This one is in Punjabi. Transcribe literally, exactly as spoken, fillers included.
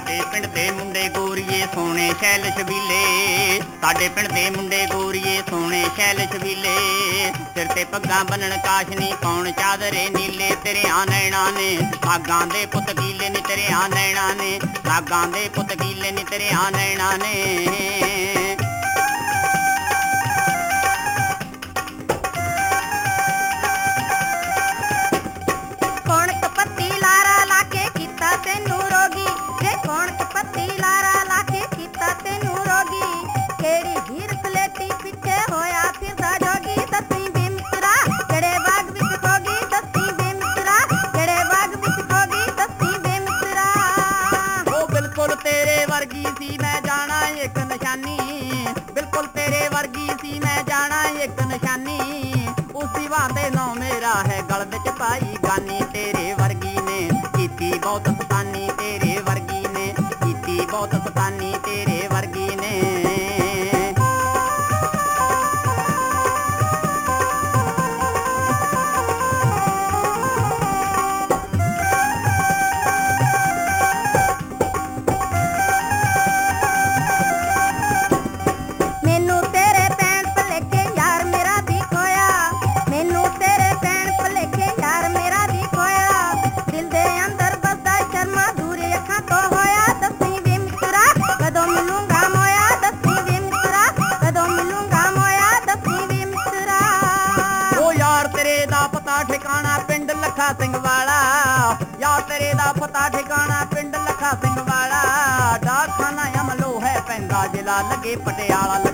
ਸਾਡੇ ਪਿੰਡ ਦੇ ਮੁੰਡੇ ਗੋਰੀਏ ਸੋਹਣੇ ਸ਼ੈਲ ਛਬੀਲੇ, ਸਾਡੇ ਪਿੰਡ ਦੇ ਮੁੰਡੇ ਗੋਰੀਏ ਸੋਹਣੇ ਸ਼ੈਲ ਛਬੀਲੇ, ਸਿਰ ਤੇ ਪੱਗਾਂ ਬੰਨਣ ਕਾਸ਼ਨੀ ਪਾਉਣ ਚਾਦਰੇ ਨੀਲੇ, ਤੇਰਿਆਂ ਨੈਣਾਂ ਨੇ ਸਾਗਾਂ ਦੇ ਪੁੱਤ ਕੀਲੇ ਨੀ, ਤੇਰਿਆਂ ਨੈਣਾਂ ਨੇ ਸਾਗਾਂ ਦੇ ਪੁੱਤ ਕੀਲੇ ਨੀ, ਤੇਰਿਆਂ ਨੈਣਾਂ ਨੇ। ਤੇਰੇ ਵਰਗੀ ਸੀ ਮੈਂ ਜਾਣਾ ਇੱਕ ਨਿਸ਼ਾਨੀ, ਬਿਲਕੁਲ ਤੇਰੇ ਵਰਗੀ ਸੀ ਮੈਂ ਜਾਣਾ ਇੱਕ ਨਿਸ਼ਾਨੀ, ਉਸੀ ਵਾਂਦੇ ਨੌ ਮੇਰਾ ਹੈ ਗਲ ਵਿੱਚ ਪਾਈ ਗਾਨੀ, ਤੇਰੇ ਵਰਗੀ ਨੇ ਕੀਤੀ ਬਹੁਤ ਸਤਾਨੀ, ਤੇਰੇ ਵਰਗੀ ਨੇ ਕੀਤੀ ਬਹੁਤ ਸਤਾਨੀ, ਤੇਰੇ ਵਰਗੀ ਨੇ। ਤੇਰੇ ਦਾ ਪਤਾ ਠਿਕਾਣਾ ਪਿੰਡ ਲੱਖਾ ਸਿੰਘ ਵਾਲਾ, ਯਾਰ ਤੇਰੇ ਦਾ ਪਤਾ ਠਿਕਾਣਾ ਪਿੰਡ ਲੱਖਾ ਸਿੰਘ ਵਾਲਾ, ਡਾਕਖਾਨਾ ਅਮਲੋ ਹੈ ਪੈਂਦਾ ਜ਼ਿਲ੍ਹਾ ਲੱਗੇ ਪਟਿਆਲਾ।